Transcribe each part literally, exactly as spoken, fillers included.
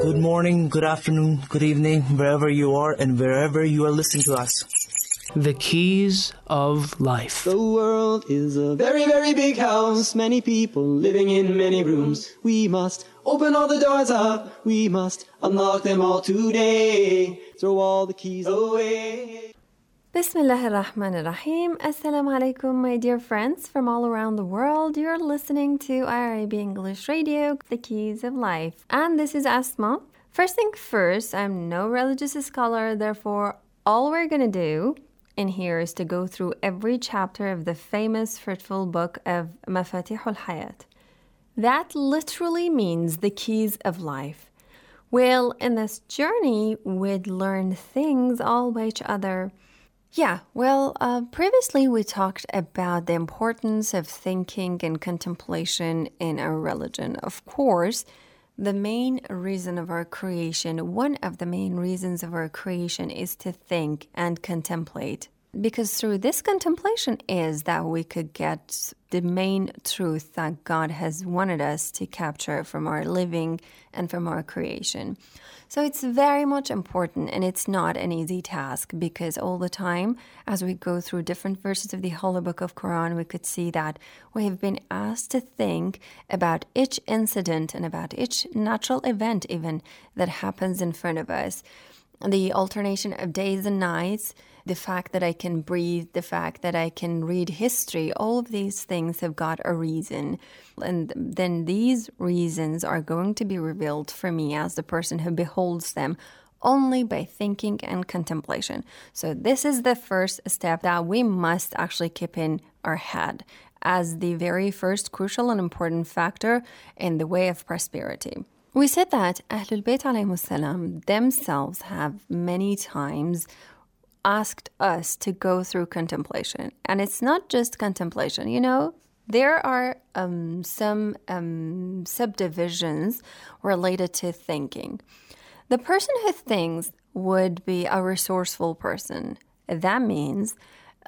Good morning, good afternoon, good evening, wherever you are and wherever you are listening to us. The Keys of Life. The world is a very, very big house. Many people living in many rooms. We must open all the doors up. We must unlock them all today. Throw all the keys away. Bismillah ar-Rahman ar-Rahim. Assalamu alaikum, my dear friends from all around the world. You're listening to I R A B English Radio, The Keys of Life. And this is Asma. First thing first, I'm no religious scholar, therefore all we're going to do in here is to go through every chapter of the famous fruitful book of Mafatih al-Hayat. That literally means the keys of life. Well, in this journey, we'd learn things all by each other. Yeah, well, uh, previously we talked about the importance of thinking and contemplation in our religion. Of course, the main reason of our creation, one of the main reasons of our creation is to think and contemplate. Because through this contemplation is that we could get the main truth that God has wanted us to capture from our living and from our creation. So it's very much important, and it's not an easy task, because all the time as we go through different verses of the Holy Book of Quran, we could see that we have been asked to think about each incident and about each natural event even that happens in front of us. The alternation of days and nights, the fact that I can breathe, the fact that I can read history, all of these things have got a reason. And then these reasons are going to be revealed for me as the person who beholds them only by thinking and contemplation. So this is the first step that we must actually keep in our head as the very first crucial and important factor in the way of prosperity. We said that Ahlul Bayt alayhimus salam themselves have many times asked us to go through contemplation. And it's not just contemplation, you know, there are um, some um, subdivisions related to thinking. The person who thinks would be a resourceful person. That means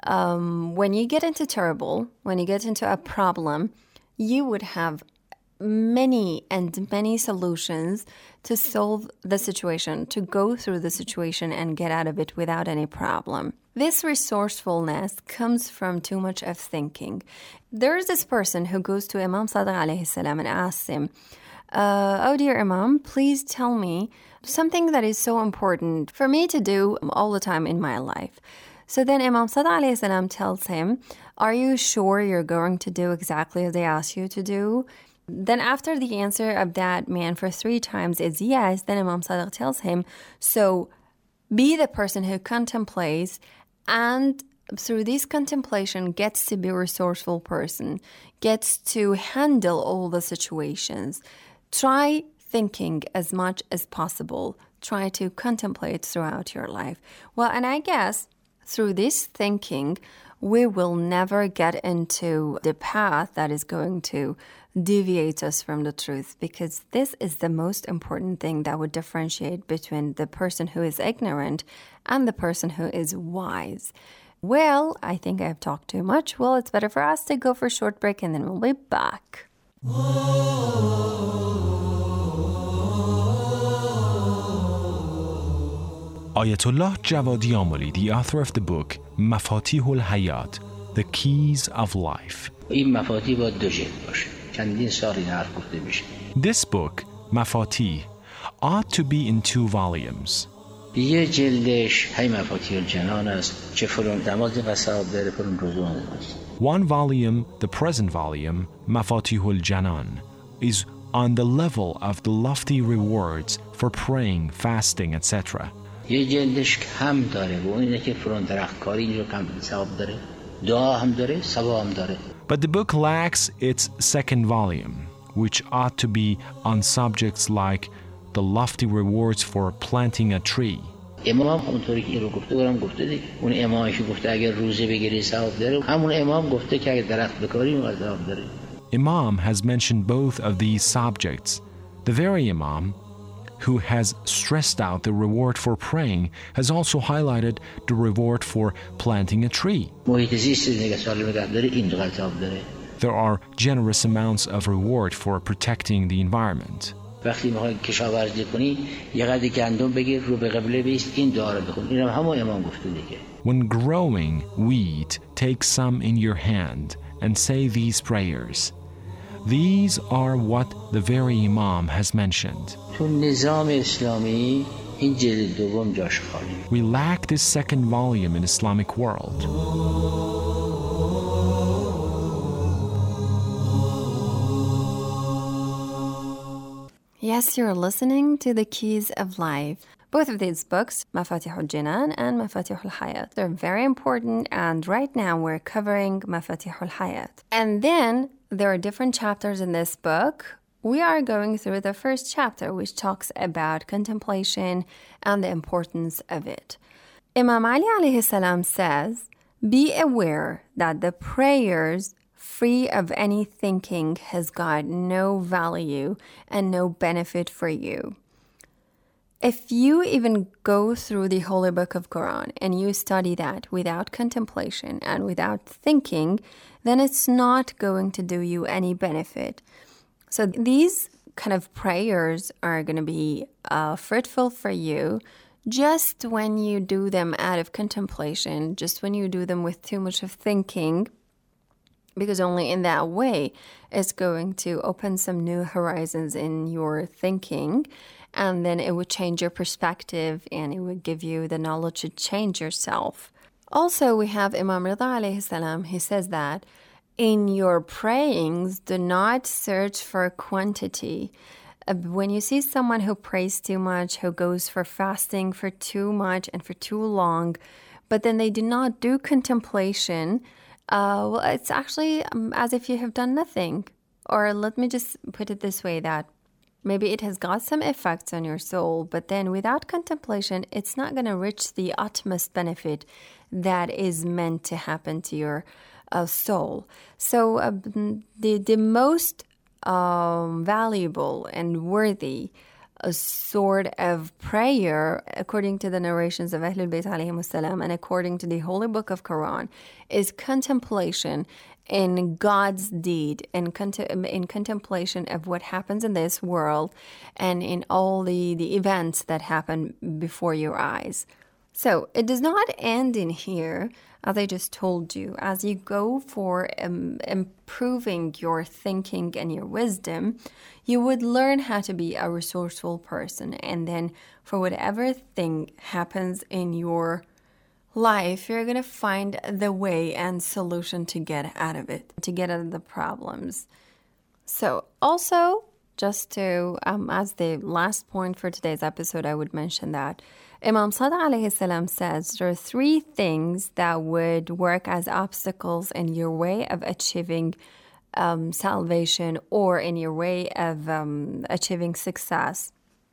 um, when you get into trouble, when you get into a problem, you would have many and many solutions to solve the situation, to go through the situation and get out of it without any problem. This resourcefulness comes from too much of thinking. There is this person who goes to Imam Sadiq alayhi salam and asks him, uh, oh dear Imam, please tell me something that is so important for me to do all the time in my life. So then Imam Sadiq alayhi salam tells him, are you sure you're going to do exactly as they ask you to do? Then after the answer of that man for three times is yes, then Imam Sadiq tells him, so be the person who contemplates and through this contemplation gets to be a resourceful person, gets to handle all the situations. Try thinking as much as possible. Try to contemplate throughout your life. Well, and I guess through this thinking, we will never get into the path that is going to deviate us from the truth, because this is the most important thing that would differentiate between the person who is ignorant and the person who is wise. Well, I think I've talked too much. Well, it's better for us to go for a short break and then we'll be back. Ayatollah Javadi Amoli, the author of the book Mafatih al-Hayat, The Keys of Life. This book, Mafatih, ought to be in two volumes. One volume, the present volume, Mafatih al-Janan, is on the level of the lofty rewards for praying, fasting, et cetera. یه جلدش کم داره و اینه که فرون درختکاری اینجا کم ثواب داره دعا هم داره ثواب هم داره. But the book lacks its second volume, which ought to be on subjects like the lofty rewards for planting a tree. امام اونطوری که این رو گفته برام گفته دیگه اون امامی که گفته اگر روزه بگیری ثواب داره همون امام گفته که اگر درخت بکاری اون ثواب داره. Imam has mentioned both of these subjects. The very Imam who has stressed out the reward for praying has also highlighted the reward for planting a tree. There are generous amounts of reward for protecting the environment. وقتی میخوای کشاورزی کنی یه قدری گندم بگیر رو به قبله بیست این دعا رو بخون. اینم همون امام گفته دیگه. When growing wheat, take some in your hand and say these prayers. These are what the very Imam has mentioned. تو نظام اسلامی این جلد دوم جاش خالی. We lack this second volume in Islamic world. Yes, you're listening to The Keys of Life. Both of these books, Mafatih al-Jinan and Mafatih al-Hayat, they're very important, and right now we're covering Mafatih al-Hayat. And then there are different chapters in this book. We are going through the first chapter, which talks about contemplation and the importance of it. Imam Ali alayhi salam says, be aware that the prayers free of any thinking has got no value and no benefit for you. If you even go through the Holy Book of Quran and you study that without contemplation and without thinking, then it's not going to do you any benefit. So these kind of prayers are going to be uh, fruitful for you just when you do them out of contemplation, just when you do them with too much of thinking, because only in that way it's going to open some new horizons in your thinking, and then it would change your perspective and it would give you the knowledge to change yourself. Also, we have Imam Rida alayhi salam. He says that in your prayings, do not search for quantity. Uh, when you see someone who prays too much, who goes for fasting for too much and for too long, but then they do not do contemplation, uh, well, it's actually um, as if you have done nothing. Or let me just put it this way, that maybe it has got some effects on your soul, but then without contemplation, it's not going to reach the utmost benefit that is meant to happen to your uh, soul. So uh, the, the most um, valuable and worthy uh, sort of prayer, according to the narrations of Ahlul Bayt alayhimus salam and according to the Holy Book of Quran, is contemplation in God's deed, in, contem- in contemplation of what happens in this world and in all the, the events that happen before your eyes. So it does not end in here, as I just told you. As you go for um, improving your thinking and your wisdom, you would learn how to be a resourceful person. And then for whatever thing happens in your life, you're going to find the way and solution to get out of it, to get out of the problems. So also, just to, um, as the last point for today's episode, I would mention that Imam Sadiq alayhi salam says there are three things that would work as obstacles in your way of achieving um, salvation or in your way of um, achieving success.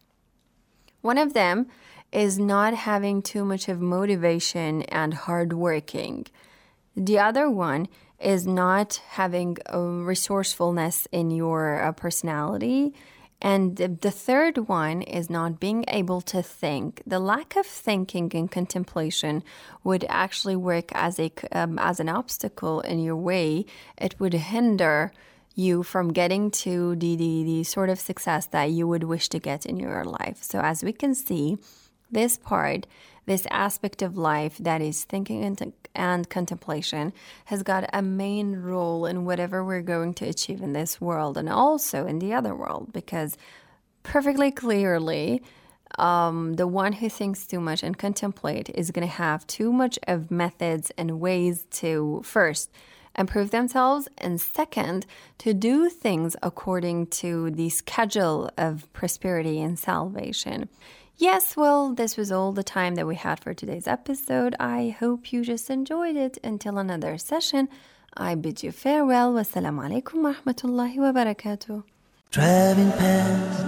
One of them is not having too much of motivation and hard working. The other one is not having a resourcefulness in your uh, personality. And the third one is not being able to think. The lack of thinking and contemplation would actually work as a um, as an obstacle in your way. It would hinder you from getting to the, the, the sort of success that you would wish to get in your life. So as we can see, this part, this aspect of life that is thinking and, and contemplation has got a main role in whatever we're going to achieve in this world and also in the other world, because perfectly clearly, um, the one who thinks too much and contemplate is going to have too much of methods and ways to, first, improve themselves, and second, to do things according to the schedule of prosperity and salvation. Yes, well, this was all the time that we had for today's episode. I hope you just enjoyed it. Until another session, I bid you farewell. Wassalamu alaikum wa rahmatullahi wa barakatuh. Driving past,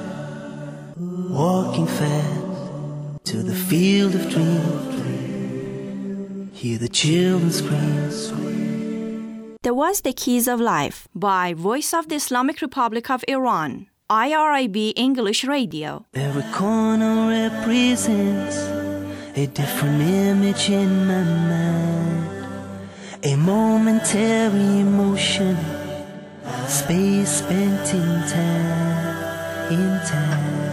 walking fast, to the field of dreams, hear the children scream. That was The Keys of Life by Voice of the Islamic Republic of Iran. I R I B English Radio. Every corner represents a different image in my mind. A momentary emotion, space spent in time. in town.